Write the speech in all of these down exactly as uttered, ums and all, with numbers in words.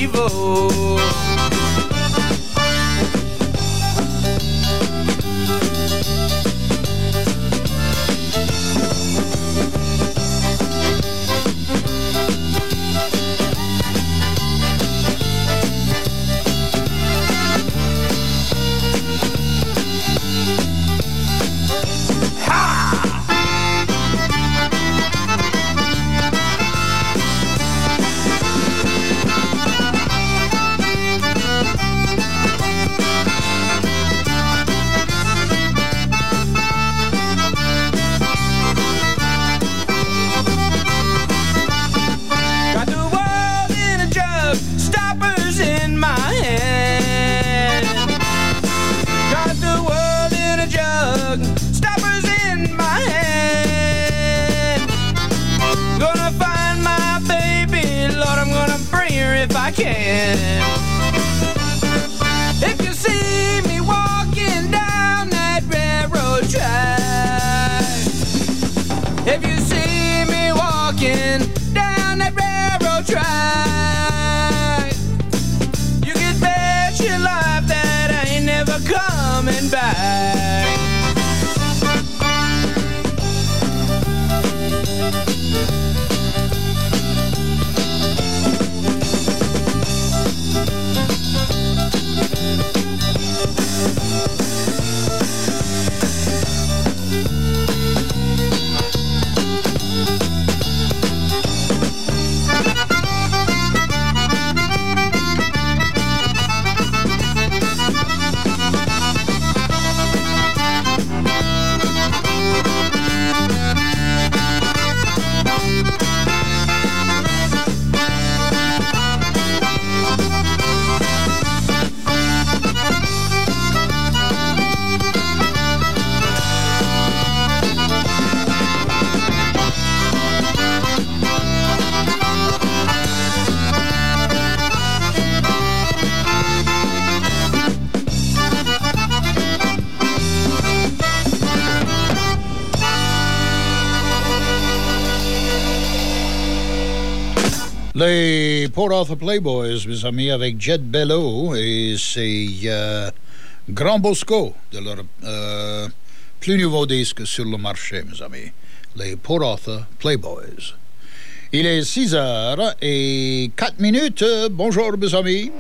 evil. If you see me walking down that railroad track, if you see me walking down that railroad track, you can bet your life that I ain't never coming back. Les Port Arthur Playboys, mes amis, avec Jet Bello et c'est euh, Grand Bosco de leur euh, plus nouveau disque sur le marché, mes amis. Les Port Arthur Playboys. Il est six heures et quatre minutes. Bonjour, mes amis.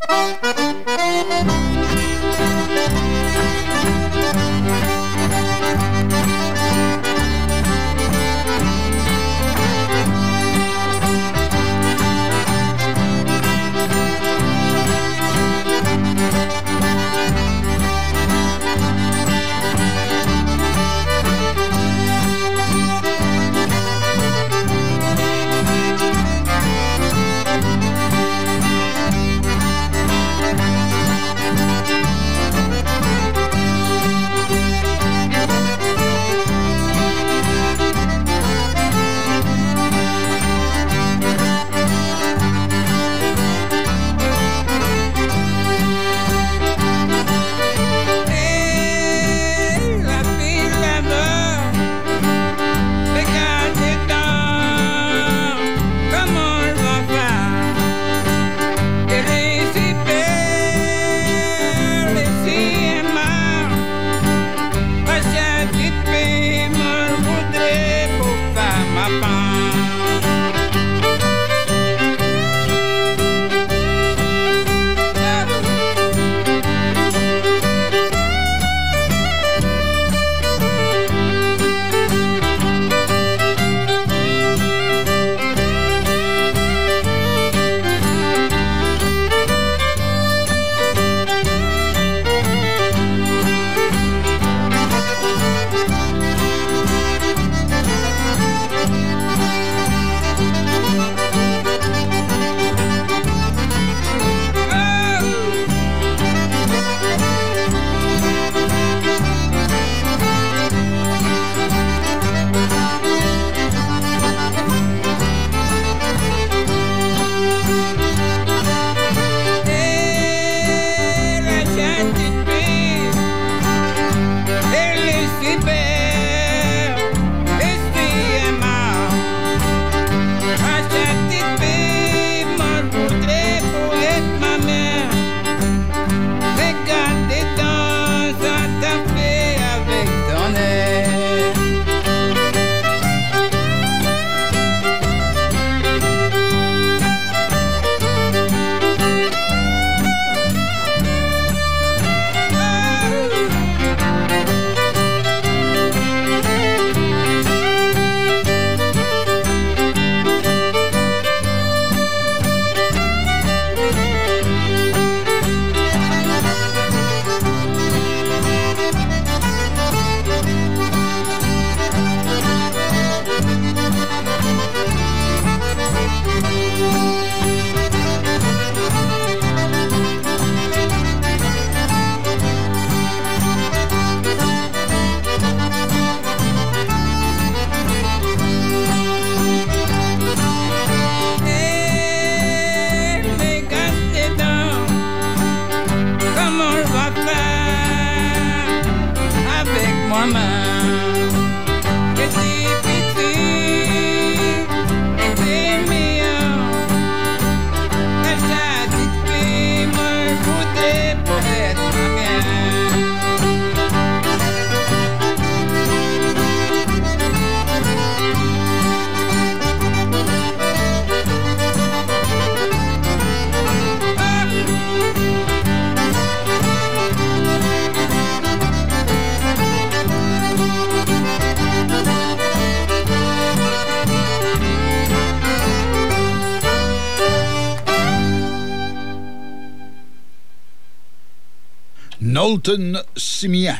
Nolten Simeon.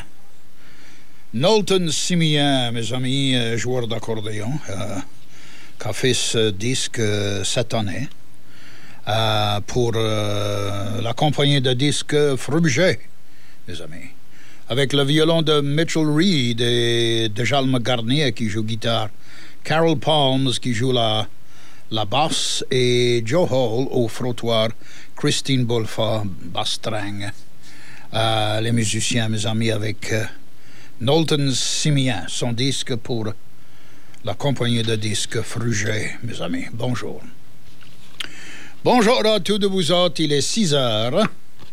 Nolten Simeon, mes amis, euh, joueur d'accordéon, euh, qui a fait ce disque euh, cette année euh, pour euh, la compagnie de disques Frubjet, mes amis. Avec le violon de Mitchell Reed et de Jalma Garnier qui joue guitare, Carol Palms qui joue la, la basse et Joe Hall au frottoir, Christine Bolfa, basse-string. Euh, les musiciens, mes amis, avec euh, Nolten Simeon, son disque pour la compagnie de disques Frubjet, mes amis. Bonjour. Bonjour à tous de vous autres, il est six heures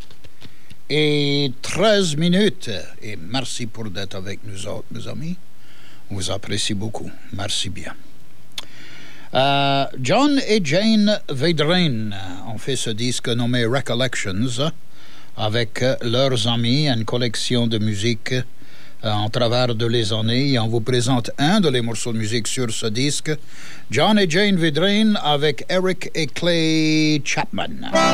et treize minutes. Et merci pour d'être avec nous autres, mes amis. On vous apprécie beaucoup. Merci bien. Euh, John et Jane Vedrine ont fait ce disque nommé Recollections avec leurs amis, une collection de musique euh, en travers de les années. Et on vous présente un de les morceaux de musique sur ce disque, John et Jane Vedrine avec Eric et Clay Chapman.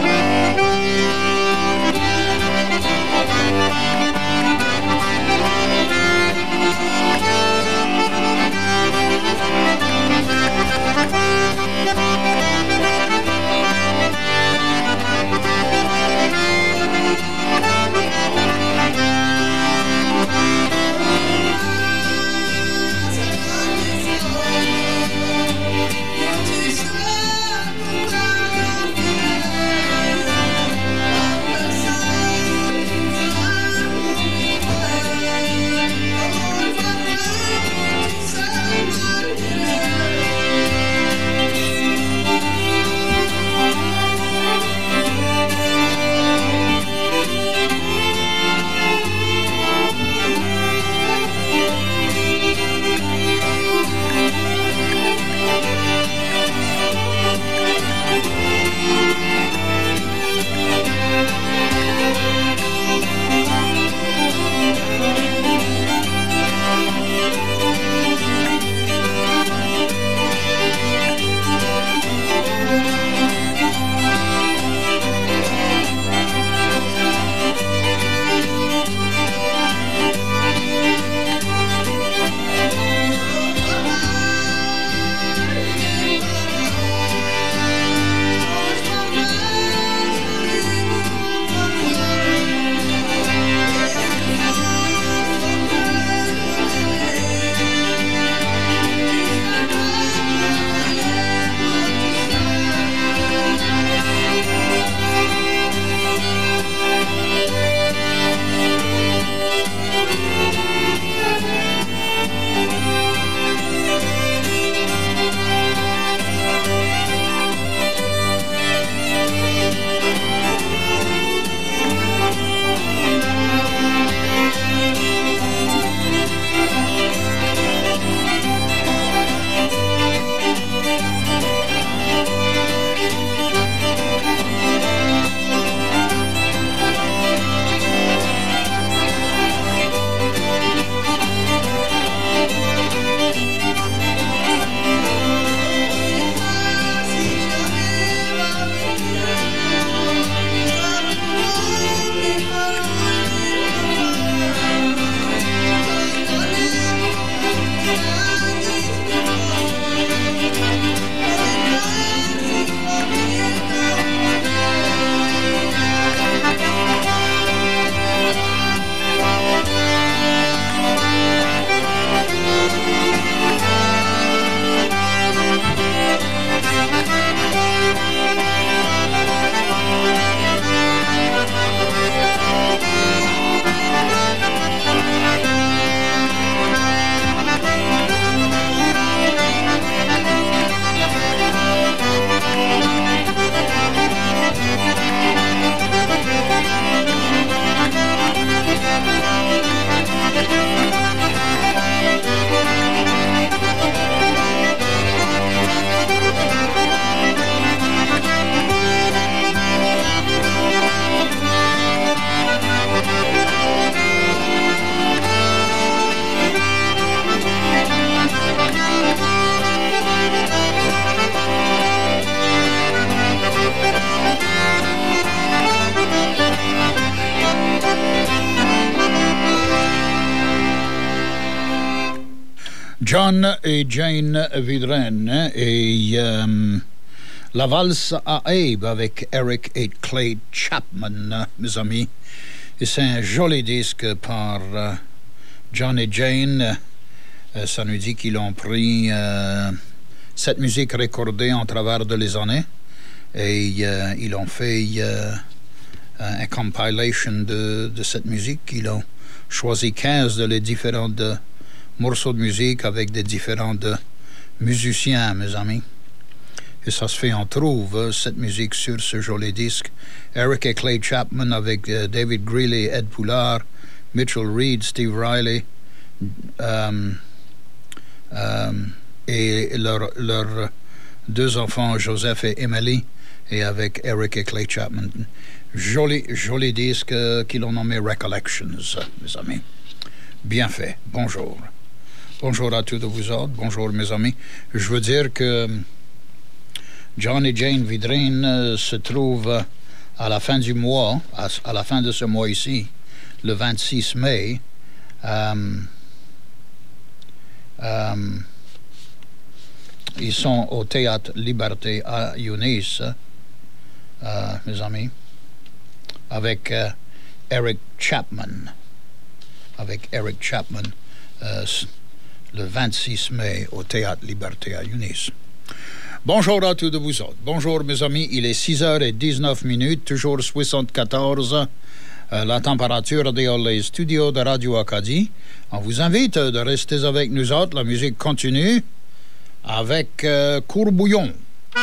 John et Jane Vedrine et euh, la valse à Abe avec Eric et Clay Chapman, mes amis. Et c'est un joli disque par euh, John et Jane. Euh, ça nous dit qu'ils ont pris euh, cette musique recordée en travers de les années et euh, ils ont fait euh, un compilation de, de cette musique. Ils ont choisi quinze de les différents de morceaux de musique avec des différents de musiciens, mes amis. Et ça se fait, on trouve cette musique sur ce joli disque. Eric et Clay Chapman avec uh, David Greeley, Ed Poulard, Mitchell Reed, Steve Riley, um, um, et leur, leur deux enfants, Joseph et Emily, et avec Eric et Clay Chapman. Joli, joli disque euh, qu'ils ont nommé Recollections, mes amis. Bien fait. Bonjour. Bonjour à tous de vous autres. Bonjour, mes amis. Je veux dire que John et Jane Vidrine euh, se trouvent à la fin du mois, à, à la fin de ce mois ici, le vingt-six mai, euh, euh, ils sont au Théâtre Liberté à Eunice, euh, mes amis, avec euh, Eric Chapman, avec Eric Chapman, euh, le vingt-six mai au Théâtre Liberté à Eunice. Bonjour à tous de vous autres. Bonjour mes amis, il est six heures dix-neuf minutes, toujours soixante-quatorze, euh, la température dans les studios de Radio Acadie. On vous invite de rester avec nous autres, la musique continue avec euh, Courbouillon.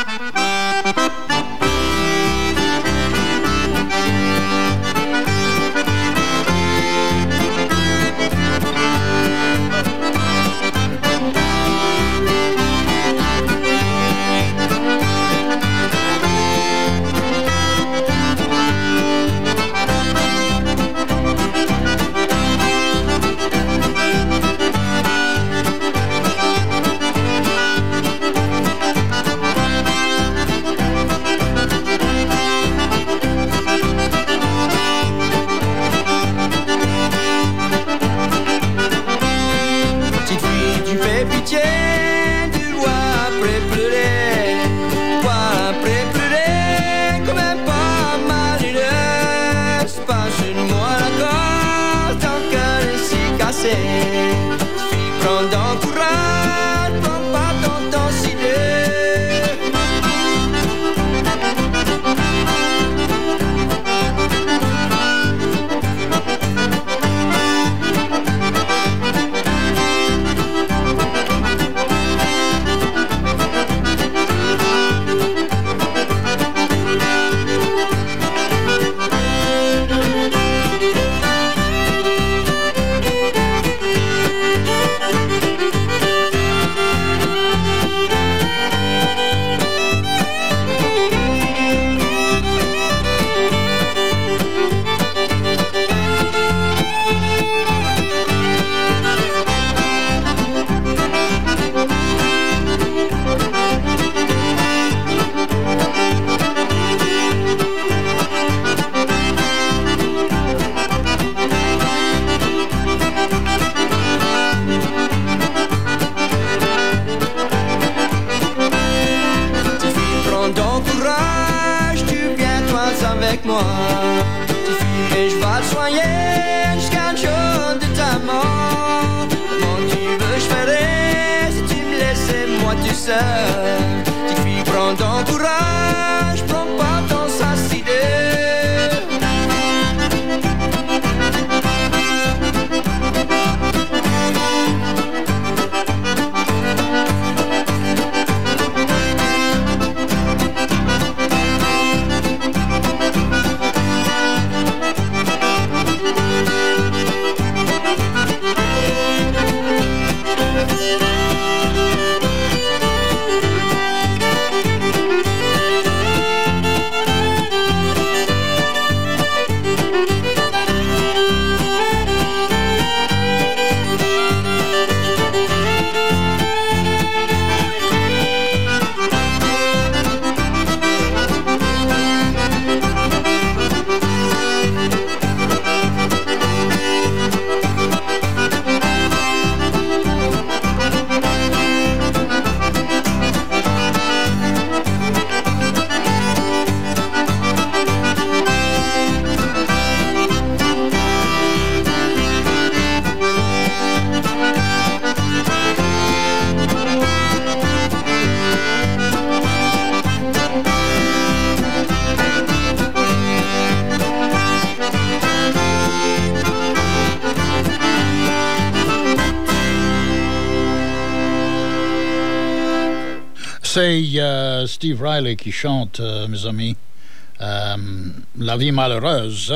C'est euh, Steve Riley qui chante, euh, mes amis, euh, La vie malheureuse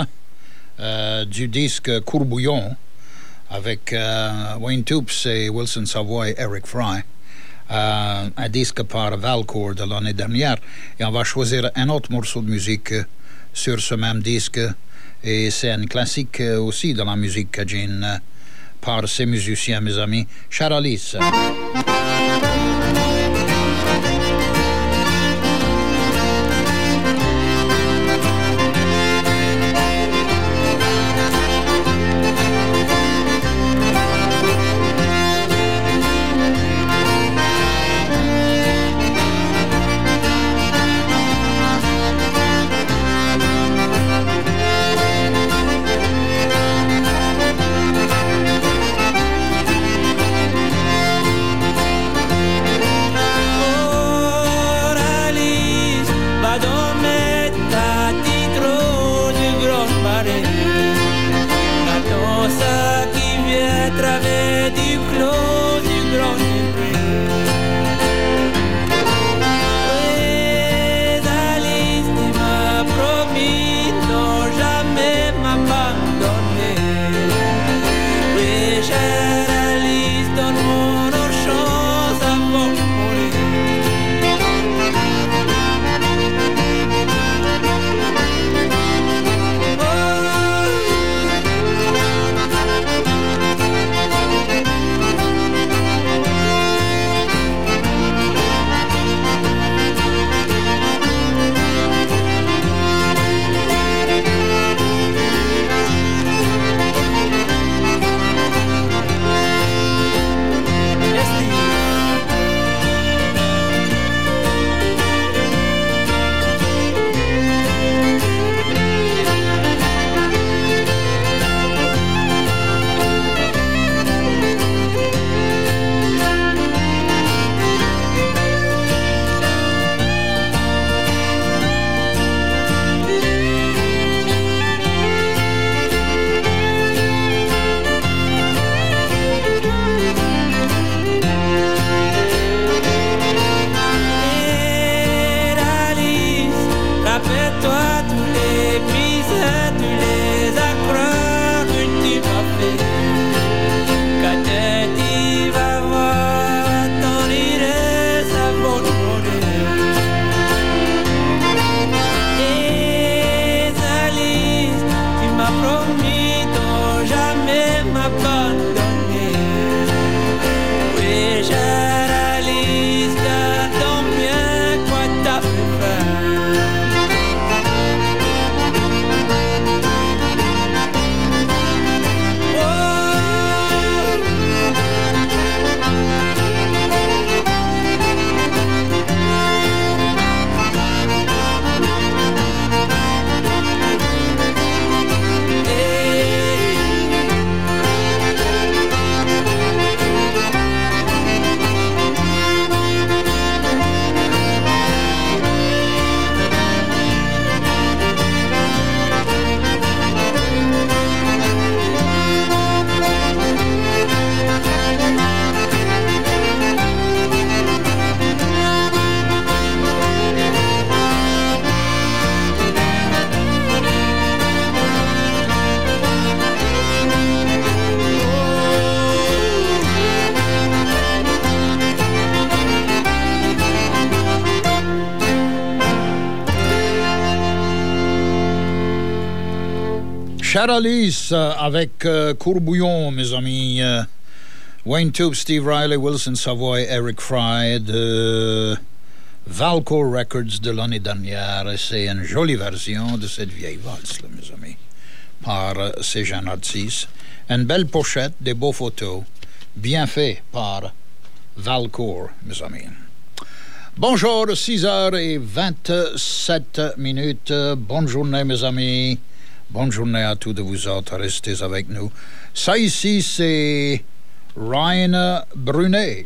euh, du disque Courbouillon avec euh, Wayne Toups et Wilson Savoy et Eric Fry. euh, un disque par Valcourt de l'année dernière. Et on va choisir un autre morceau de musique euh, sur ce même disque. Et c'est un classique euh, aussi de la musique cajun euh, par ces musiciens, mes amis. Charalis. Charalis euh, avec euh, Courbouillon, mes amis. Euh, Wayne Tube, Steve Riley, Wilson Savoy, Eric Fry de Valcourt Records de l'année dernière. C'est une jolie version de cette vieille valse, là, mes amis, par euh, ces jeunes artistes. Une belle pochette, des beaux photos, bien fait par Valcourt, mes amis. Bonjour, six heures vingt-sept minutes. Bonne journée, mes amis. Bonne journée à tous de vous autres. Restez avec nous. Ça ici, c'est Ryan Brunet.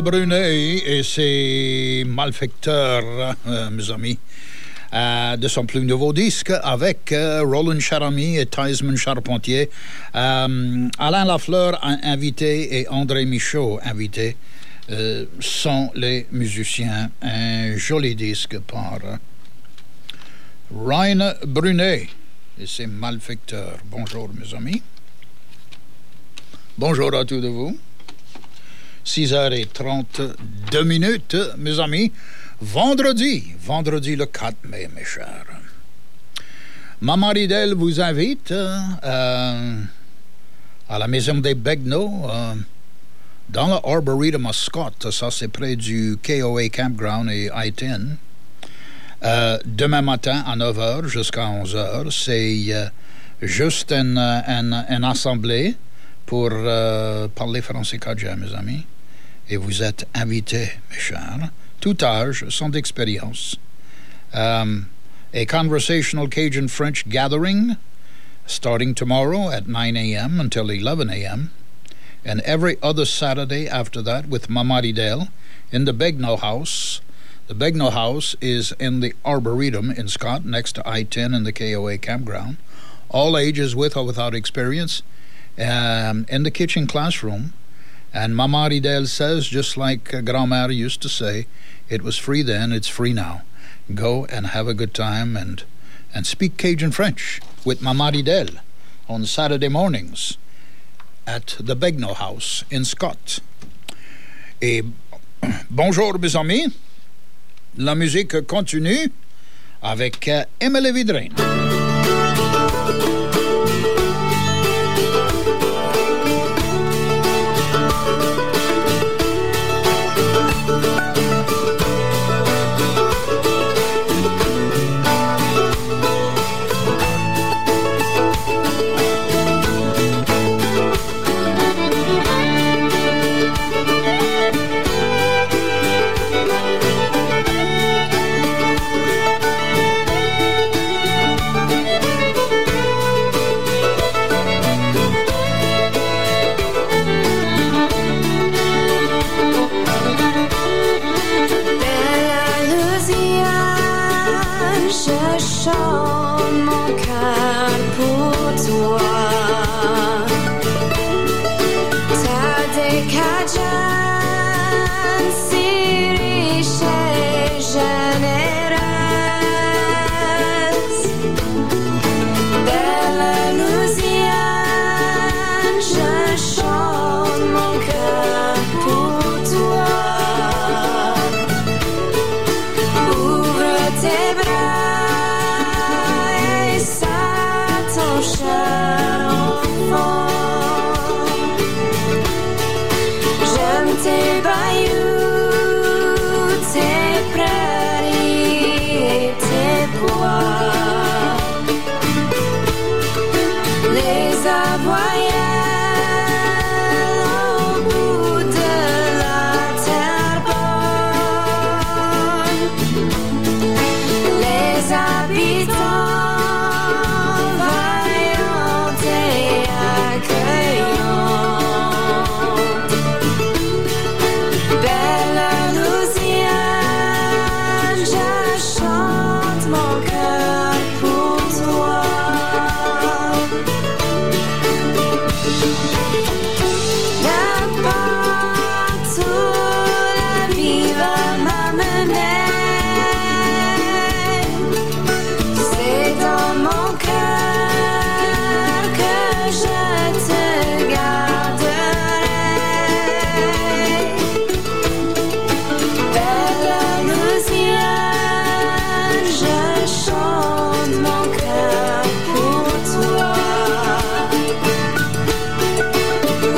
Brunet et ses malfecteurs, euh, mes amis, euh, de son plus nouveau disque avec euh, Roland Charamy et Theismann Charpentier. Euh, Alain Lafleur invité et André Michaud invité euh, sont les musiciens. Un joli disque par Ryan Brunet et ses malfecteurs. Bonjour, mes amis. Bonjour à tous de vous. six heures trente-deux minutes, mes amis. Vendredi, vendredi le quatre mai, mes chers. Maman Ridel vous invite euh, à la maison des Begnaud, euh, dans le Arboretum à Scott. Ça, c'est près du K O A Campground et I ten. Euh, demain matin à neuf heures jusqu'à onze heures, c'est euh, juste une, une, une assemblée pour euh, parler français cadien, mes amis. Et vous êtes invités, mes chers, tout âge, sans expérience. Um, a conversational Cajun French gathering starting tomorrow at nine a.m. until eleven a.m. and every other Saturday after that with Mama Ridel in the Begnaud House. The Begnaud House is in the Arboretum in Scott, next to I ten and the K O A Campground. All ages with or without experience. Um, in the kitchen classroom. And Mama Ridel says, just like uh, Grand-mère used to say, it was free then, it's free now. Go and have a good time and, and speak Cajun French with Mama Ridel on Saturday mornings at the Begnaud House in Scott. Et bonjour, mes amis. La musique continue avec uh, Emily Vidrine.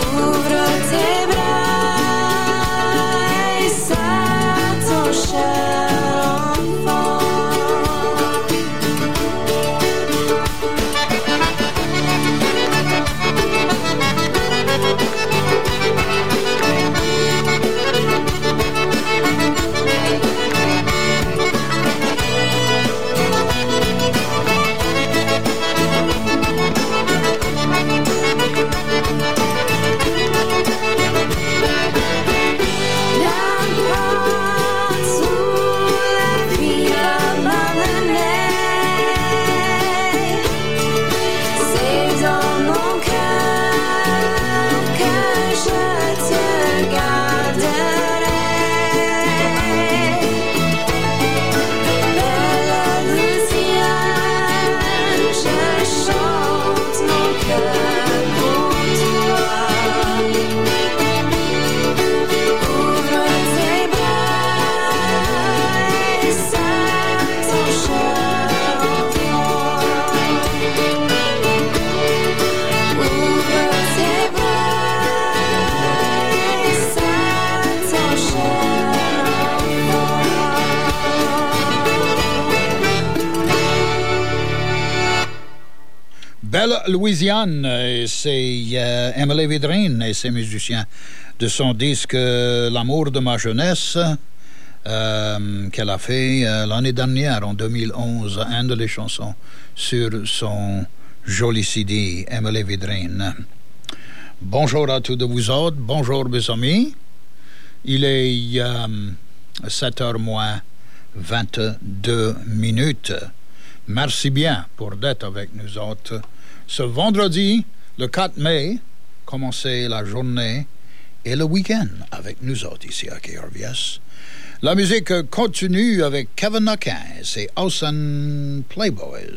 Ouvre tes bras et serre ton cœur. Belle Louisiane, et c'est euh, Emily Vidrine et ses musiciens de son disque euh, L'amour de ma jeunesse, euh, qu'elle a fait euh, l'année dernière, en deux mille onze, un de les chansons sur son joli C D, Emily Vidrine. Bonjour à tous de vous autres, bonjour mes amis. Il est euh, sept heures moins vingt-deux minutes. Merci bien pour d'être avec nous autres. Ce vendredi, le quatre mai, commencer la journée et le week-end avec nous autres ici à K R V S. La musique continue avec Kevin Naquin et ses Awesome Playboys.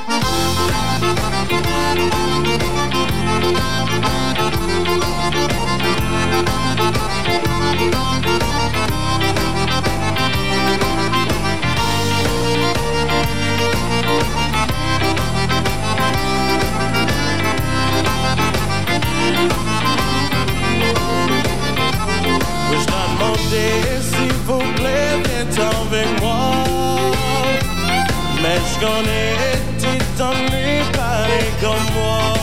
Je t'ai demandé s'il vous plaît d'être avec moi, mais je connais tu t'ennuies pareil comme moi.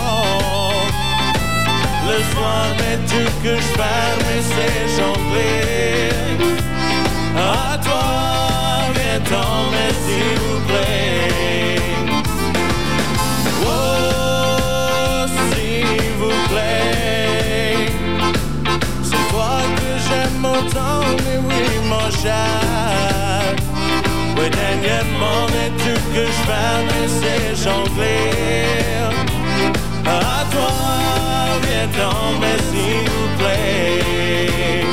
Le soir, mais tout que je ferme et c'est jongler. À toi, viens-t'en, mais s'il vous plaît. Oh, s'il vous plaît. C'est toi que j'aime autant, mais oui, mon cher. Oui, dernièrement, mais tout que je fais, mais c'est jongler. À toi, viens-t'en, mais s'il vous plaît.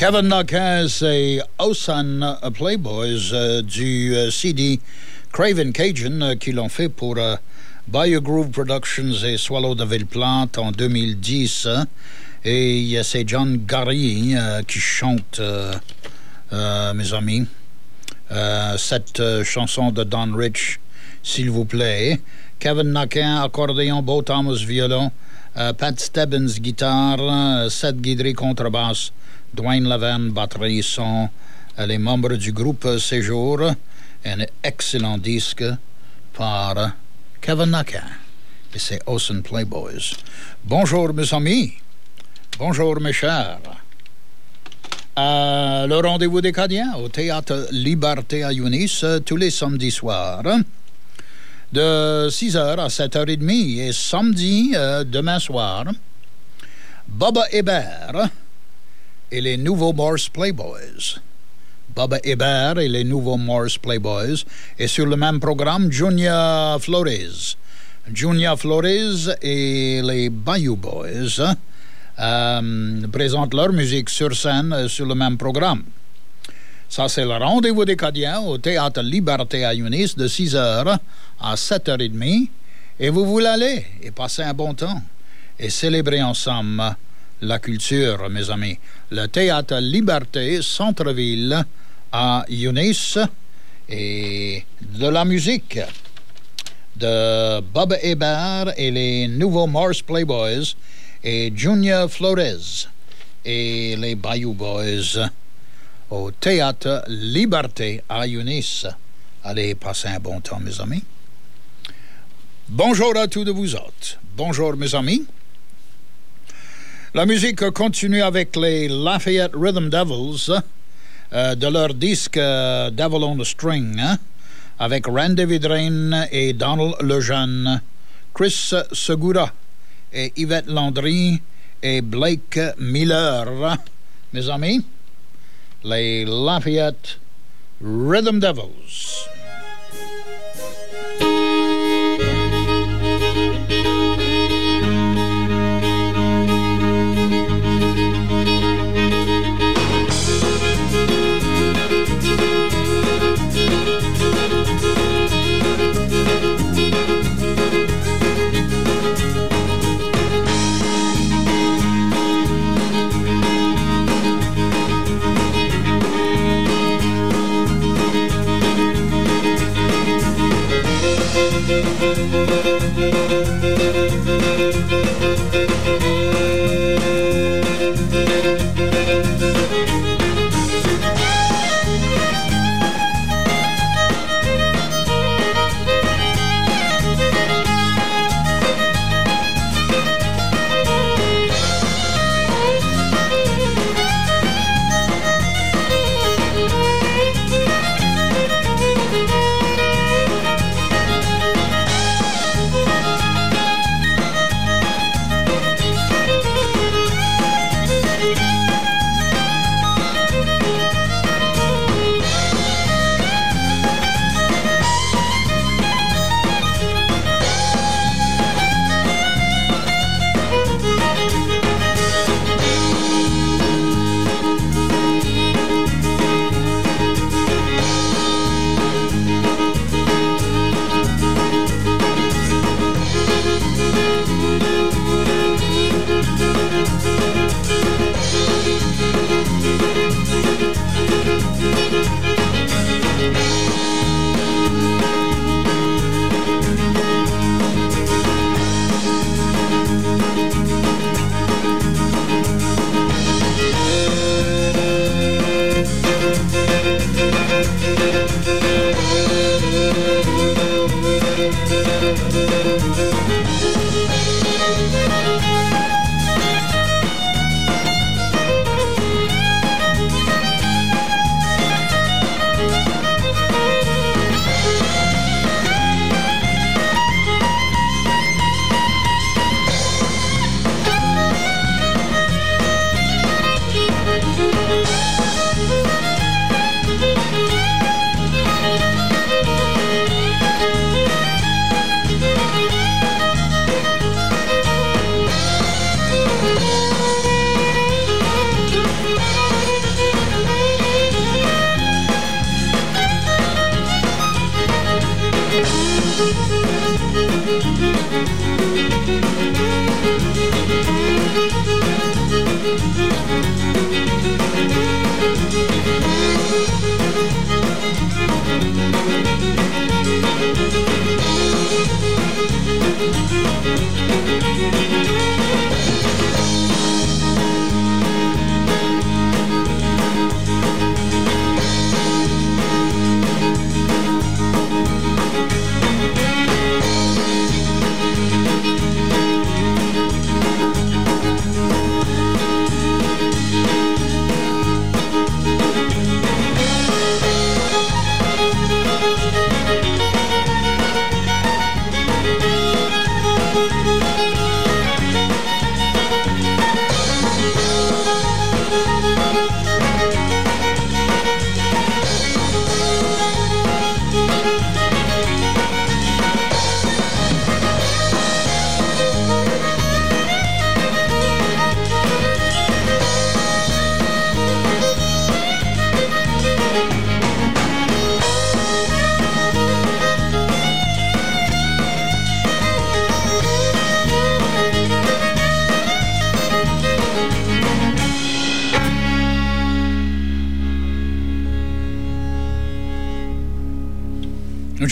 Kevin Naquin et Osan Playboys euh, du euh, C D Craven Cajun euh, qui l'ont fait pour euh, Bayou Groove Productions et Swallow de Villeplante en deux mille dix. Hein, et c'est John Gary euh, qui chante, euh, euh, mes amis, euh, cette euh, chanson de Don Rich, s'il vous plaît. Kevin Naquin, accordéon, Beau Thomas, violon, euh, Pat Stebbins, guitare, euh, Seth Guidry, contrebasse, Dwayne Lavan, batterie, sont euh, les membres du groupe Séjour. Un excellent disque par euh, Kevin Naquin et ses Osan Playboys. Bonjour mes amis, bonjour mes chers. Euh, le rendez-vous des Cadiens au Théâtre Liberté à Yunis euh, tous les samedis soirs de six heures à sept heures trente et samedi, euh, demain soir, Bubba Hébert et les nouveaux Morse Playboys. Bubba Hébert et les nouveaux Morse Playboys. Et sur le même programme, Junior Flores. Junior Flores et les Bayou Boys euh, présentent leur musique sur scène euh, sur le même programme. Ça, c'est le rendez-vous des Cadiens au Théâtre Liberté à Yunis de six heures à sept heures trente. Et vous voulez aller et passer un bon temps et célébrer ensemble la culture, mes amis. Le Théâtre Liberté, centre-ville à Yunis, et de la musique de Bubba Hébert et les nouveaux Morse Playboys et Junior Flores et les Bayou Boys au Théâtre Liberté à Yunis. Allez passer un bon temps, mes amis. Bonjour à tous de vous autres. Bonjour, mes amis. La musique continue avec les Lafayette Rhythm Devils euh, de leur disque euh, Devil on the String, hein, avec Randy Vidrine et Donald Lejeune, Chris Segura et Yvette Landry et Blake Miller. Mes amis, les Lafayette Rhythm Devils.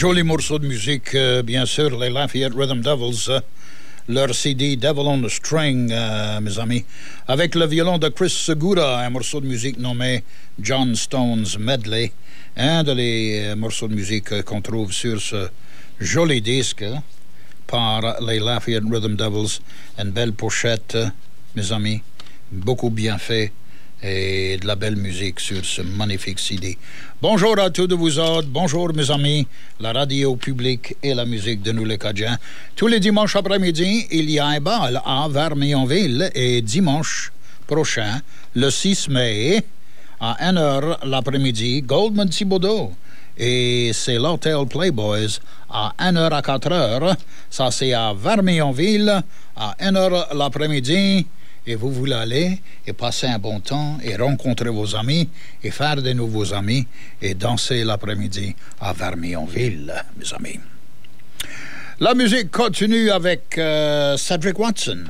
Joli morceau de musique, euh, bien sûr, les Lafayette Rhythm Devils, euh, leur C D Devil on the String, euh, mes amis, avec le violon de Chris Segura, un morceau de musique nommé John Stone's Medley, un des les morceaux de musique euh, qu'on trouve sur ce joli disque euh, par les Lafayette Rhythm Devils, une belle pochette, euh, mes amis, beaucoup bien fait. Et de la belle musique sur ce magnifique C D. Bonjour à tous de vous autres, bonjour mes amis, la radio publique et la musique de nous les Cadiens. Tous les dimanches après-midi, il y a un bal à Vermionville et dimanche prochain, le six mai, à une heure l'après-midi, Goldman Thibodeau. Et c'est l'Hôtel Playboys à une heure à quatre heures. Ça, c'est à Vermionville à une heure l'après-midi. Et vous voulez aller et passer un bon temps et rencontrer vos amis et faire de nouveaux amis et danser l'après-midi à Vermionville, mes amis. La musique continue avec euh, Cedric Watson.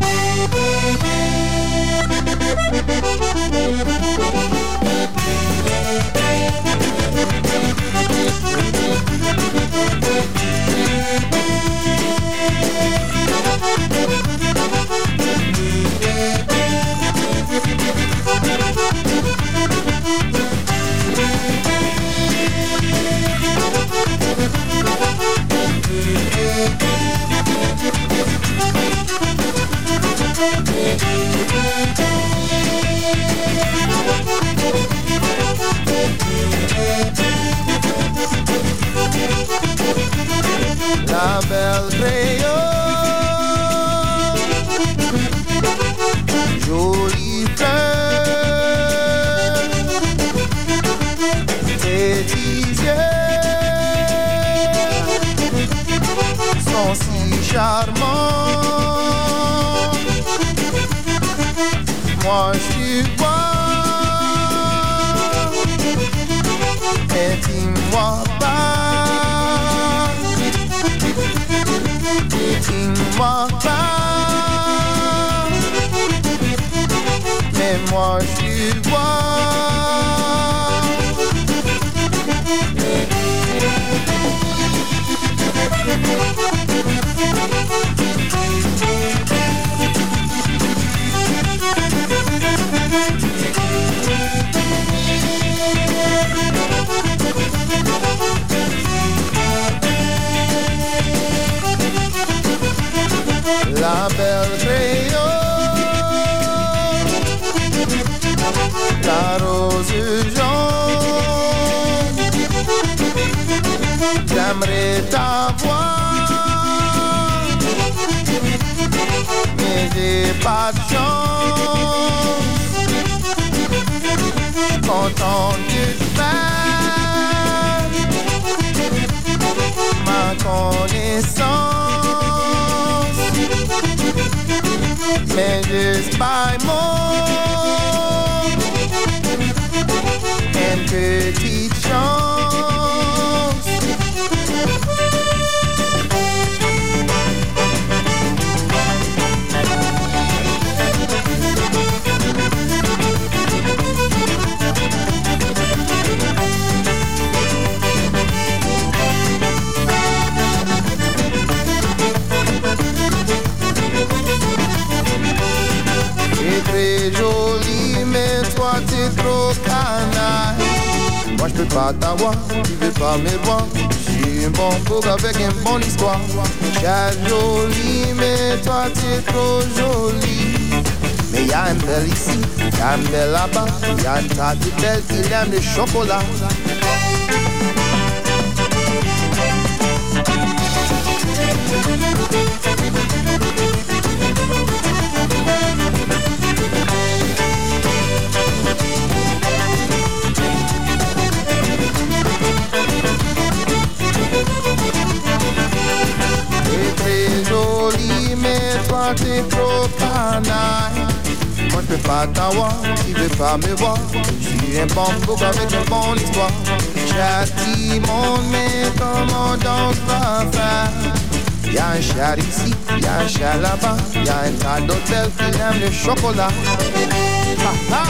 La belle créole, jolie fleur, tes yeux sont si charmants. Moi je vois, mais dis-moi pas. Dis-moi pas, mais moi je vois. La belle créole, la rose jaune, j'aimerais t'avoir, mais j'ai pas de chance. Content que je fasse ma connaissance, mais juste by more, une petite chance. T'es très jolie, mais toi t'es trop canaille. Moi je peux pas t'avoir, tu veux pas me voir. J'suis un bon couple avec une bonne histoire. T'es jolie, mais toi t'es trop jolie. Mais y'a un bel ici, y'a un bel là-bas. Y'a un tas de belles qui aiment le chocolat. T'es très jolie, mais toi t'es trop canaille. Moi je peux pas t'avoir, tu veux pas me voir. J'suis un bon bouc avec une bonne histoire. Châtie monde, mais comment donc va faire? Y'a un chat ici, y'a un chat là-bas. Y'a un tas d'hôtels qui aiment le chocolat. Ha ha!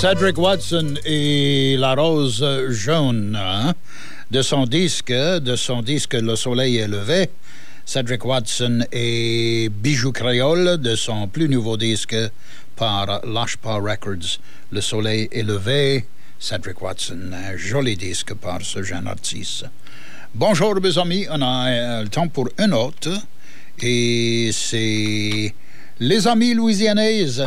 Cedric Watson et la rose jaune, hein? De son disque, de son disque Le Soleil est levé. Cedric Watson et Bijou Créole de son plus nouveau disque par Lâche-Pas Records. Le Soleil est levé. Cedric Watson, un joli disque par ce jeune artiste. Bonjour mes amis, on a le temps pour une autre et c'est les amis louisianaises.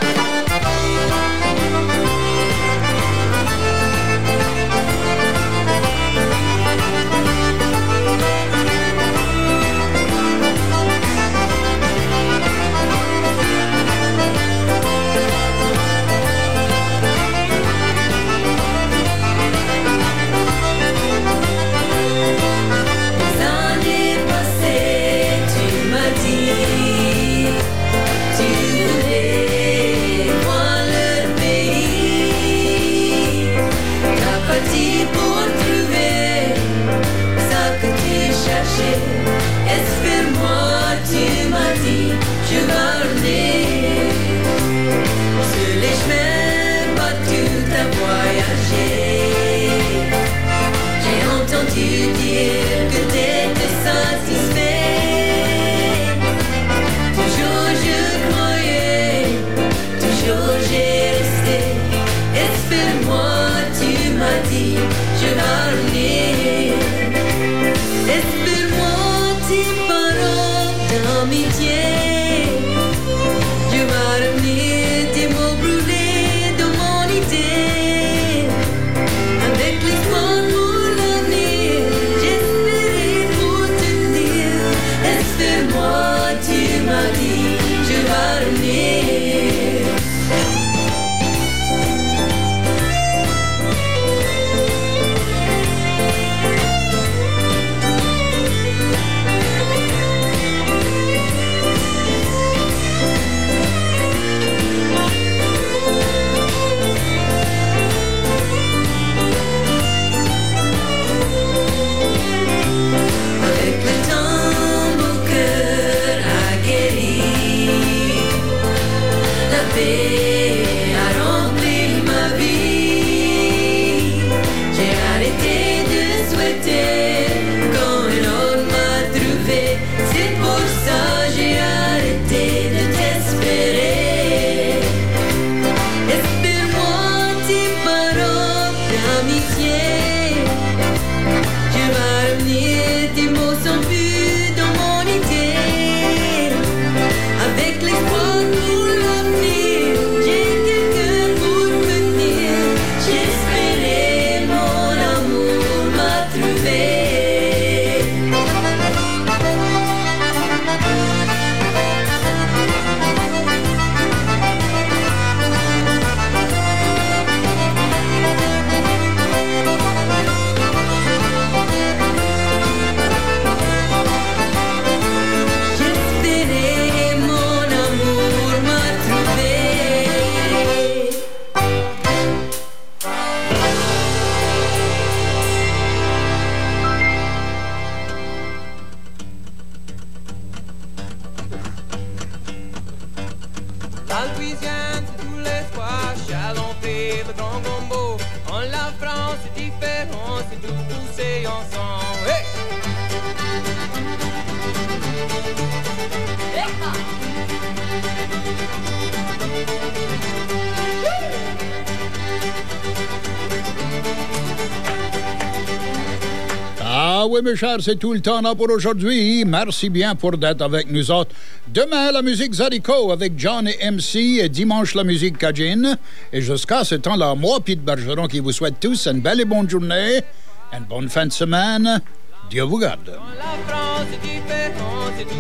Oui, mes chers, c'est tout le temps là pour aujourd'hui. Merci bien pour d'être avec nous autres. Demain, la musique Zarico avec John et M C. Et dimanche, la musique Cajun. Et jusqu'à ce temps-là, moi, Pete Bergeron, qui vous souhaite tous une belle et bonne journée. Une bonne fin de semaine. Dieu vous garde.